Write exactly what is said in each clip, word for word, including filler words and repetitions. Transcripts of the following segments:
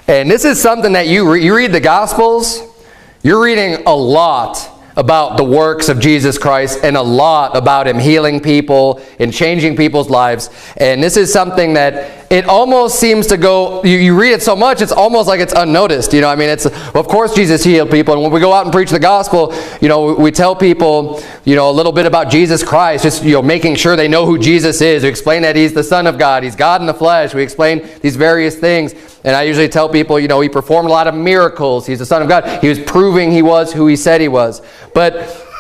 And this is something that you, re you read the Gospels, you're reading a lot about the works of Jesus Christ and a lot about him healing people and changing people's lives. And this is something that it almost seems to go, you, you read it so much, it's almost like it's unnoticed. You know, I mean, it's, well, of course Jesus healed people. And when we go out and preach the gospel, you know, we, we tell people, you know, a little bit about Jesus Christ, just, you know, making sure they know who Jesus is. We explain that he's the Son of God. He's God in the flesh. We explain these various things. And I usually tell people, you know, he performed a lot of miracles. He's the Son of God. He was proving he was who he said he was. But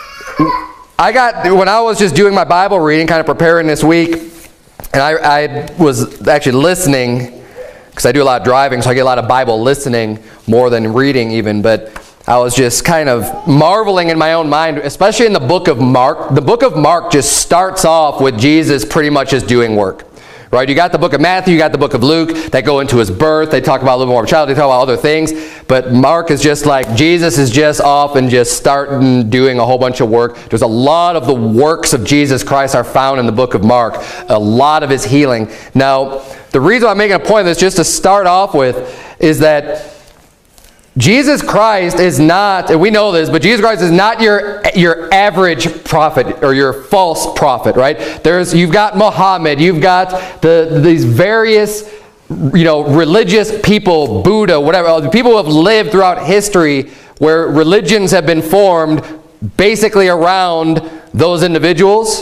I got, when I was just doing my Bible reading, kind of preparing this week, and I, I was actually listening, because I do a lot of driving, so I get a lot of Bible listening more than reading even, but I was just kind of marveling in my own mind, especially in the book of Mark. The book of Mark just starts off with Jesus pretty much just doing work. Right? You got the book of Matthew, you got the book of Luke, that go into his birth, they talk about a little more of a child, they talk about other things, but Mark is just like, Jesus is just off and just starting doing a whole bunch of work. There's a lot of the works of Jesus Christ are found in the book of Mark, a lot of his healing. Now, the reason I'm making a point of this, just to start off with, is that Jesus Christ is not, and we know this, but Jesus Christ is not your your average prophet or your false prophet, right? There's, you've got Muhammad, you've got the these various, you know, religious people, Buddha, whatever, people who have lived throughout history where religions have been formed basically around those individuals.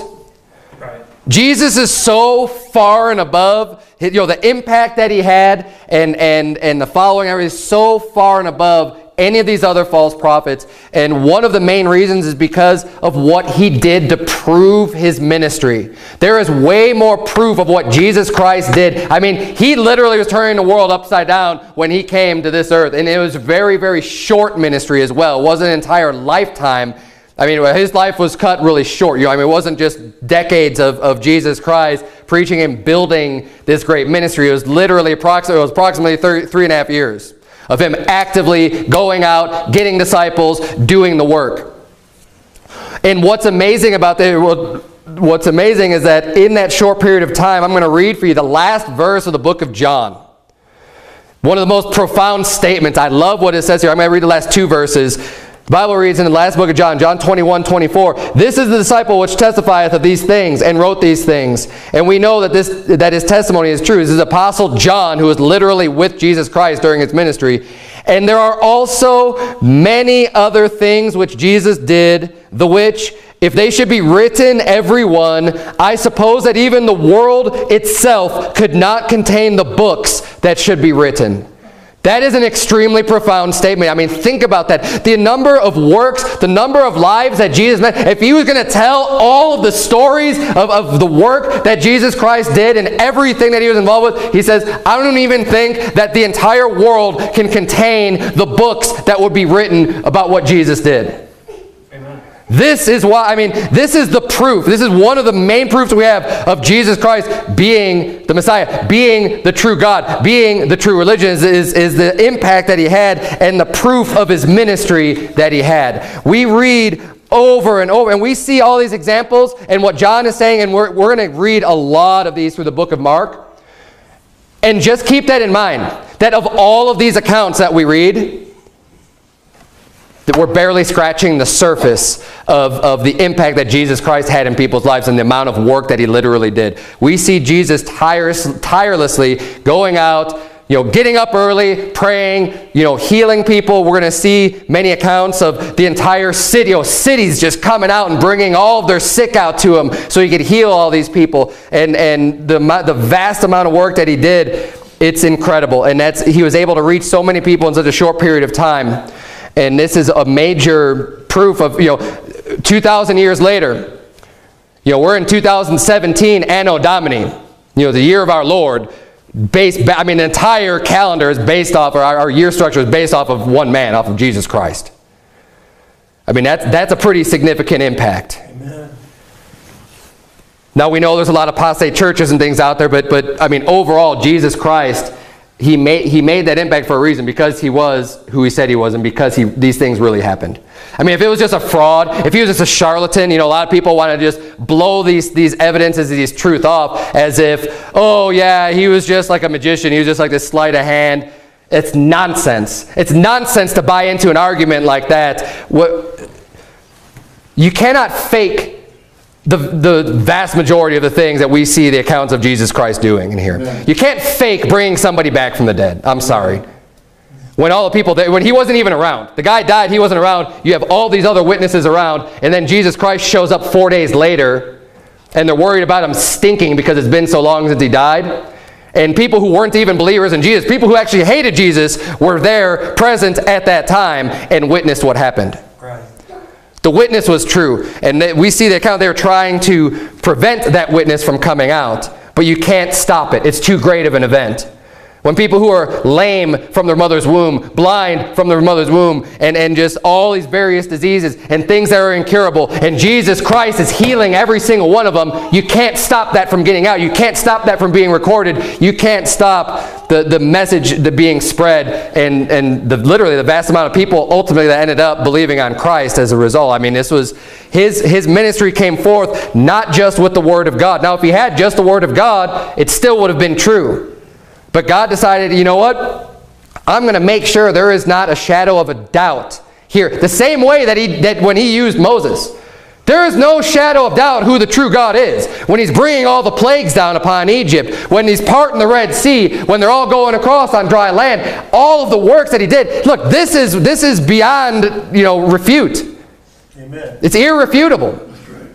Jesus is so far and above, you know, the impact that he had and, and, and the following is so far and above any of these other false prophets. And one of the main reasons is because of what he did to prove his ministry. There is way more proof of what Jesus Christ did. I mean, he literally was turning the world upside down when he came to this earth. And it was very, very short ministry as well. It wasn't an entire lifetime. I mean, his life was cut really short. You know, I mean, it wasn't just decades of, of Jesus Christ preaching and building this great ministry. It was literally approximately, it was approximately three, three and a half years of him actively going out, getting disciples, doing the work. And what's amazing about the, what's amazing is that in that short period of time, I'm going to read for you the last verse of the book of John. One of the most profound statements. I love what it says here. I'm going to read the last two verses. The Bible reads in the last book of John, John twenty-one, twenty-four, "This is the disciple which testifieth of these things, and wrote these things. And we know that this that his testimony is true." This is Apostle John, who was literally with Jesus Christ during his ministry. "And there are also many other things which Jesus did, the which, if they should be written every one, I suppose that even the world itself could not contain the books that should be written." That is an extremely profound statement. I mean, think about that. The number of works, the number of lives that Jesus met. If he was going to tell all of the stories of, of the work that Jesus Christ did and everything that he was involved with, he says, I don't even think that the entire world can contain the books that would be written about what Jesus did. This is why, I mean, this is the proof. This is one of the main proofs we have of Jesus Christ being the Messiah, being the true God, being the true religion, is, is, is the impact that he had and the proof of his ministry that he had. We read over and over, and we see all these examples and what John is saying, and we're, we're going to read a lot of these through the book of Mark. And just keep that in mind, that of all of these accounts that we read, that we're barely scratching the surface of, of the impact that Jesus Christ had in people's lives and the amount of work that he literally did. We see Jesus tireless, tirelessly going out, you know, getting up early, praying, you know, healing people. We're going to see many accounts of the entire city, you know, cities just coming out and bringing all of their sick out to him so he could heal all these people. And, and the, the vast amount of work that he did, it's incredible. And that's, he was able to reach so many people in such a short period of time. And this is a major proof of, you know, two thousand years later, you know, we're in two thousand seventeen, Anno Domini, you know, the year of our Lord. Based, I mean, the entire calendar is based off, or our, our year structure is based off of one man, off of Jesus Christ. I mean, that's, that's a pretty significant impact. Amen. Now, we know there's a lot of apostate churches and things out there, but, but I mean, overall, Jesus Christ, He made, he made that impact for a reason, because he was who he said he was and because he, these things really happened. I mean, if it was just a fraud, if he was just a charlatan, you know, a lot of people want to just blow these, these evidences, these truth off as if, oh yeah, he was just like a magician. He was just like this sleight of hand. It's nonsense. It's nonsense to buy into an argument like that. What, you cannot fake the, the vast majority of the things that we see the accounts of Jesus Christ doing in here. Amen. You can't fake bringing somebody back from the dead. I'm sorry. When all the people, that, when he wasn't even around. The guy died, he wasn't around. You have all these other witnesses around, and then Jesus Christ shows up four days later, and they're worried about him stinking because it's been so long since he died. And people who weren't even believers in Jesus, people who actually hated Jesus, were there present at that time and witnessed what happened. Right. The witness was true. And we see the account they were trying to prevent that witness from coming out. But you can't stop it. It's too great of an event. When people who are lame from their mother's womb, blind from their mother's womb, and, and just all these various diseases and things that are incurable, and Jesus Christ is healing every single one of them, you can't stop that from getting out. You can't stop that from being recorded. You can't stop the, the message the being spread, and, and the, literally the vast amount of people ultimately that ended up believing on Christ as a result. I mean, this was, his, his ministry came forth not just with the Word of God. Now, if he had just the Word of God, it still would have been true. But God decided, you know what? I'm going to make sure there is not a shadow of a doubt here. The same way that, he, that when he used Moses. There is no shadow of doubt who the true God is. When he's bringing all the plagues down upon Egypt, when he's parting the Red Sea, when they're all going across on dry land, all of the works that he did. Look, this is, this is beyond, you know, refute. Amen. It's irrefutable.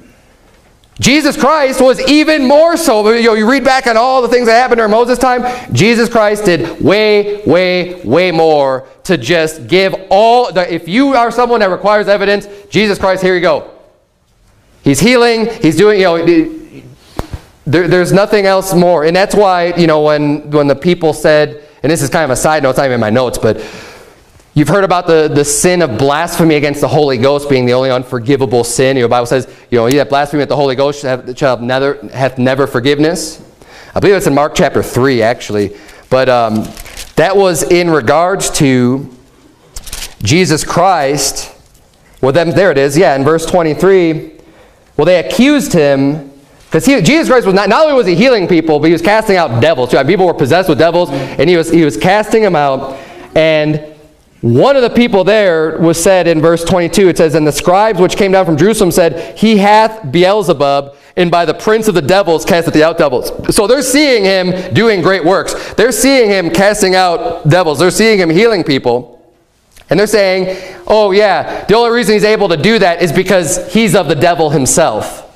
Jesus Christ was even more so. You know, you read back on all the things that happened during Moses' time. Jesus Christ did way, way, way more to just give all. The, if you are someone that requires evidence, Jesus Christ, here you go. He's healing. He's doing, you know, there, there's nothing else more. And that's why, you know, when, when the people said, and this is kind of a side note, it's not even in my notes, but you've heard about the, the sin of blasphemy against the Holy Ghost being the only unforgivable sin. You know, the Bible says, you know, he that blasphemy at the Holy Ghost shall have, shall have never, hath never forgiveness. I believe it's in Mark chapter three, actually. But um, that was in regards to Jesus Christ. Well, then, there it is. Yeah, in verse twenty-three. Well, they accused him, because Jesus Christ was not, not only was he healing people, but he was casting out devils. People were possessed with devils, and he was, he was casting them out. And one of the people there was said in verse twenty-two, it says, and the scribes which came down from Jerusalem said, he hath Beelzebub, and by the prince of the devils casteth the out devils. So they're seeing him doing great works. They're seeing him casting out devils. They're seeing him healing people. And they're saying, oh yeah, the only reason he's able to do that is because he's of the devil himself.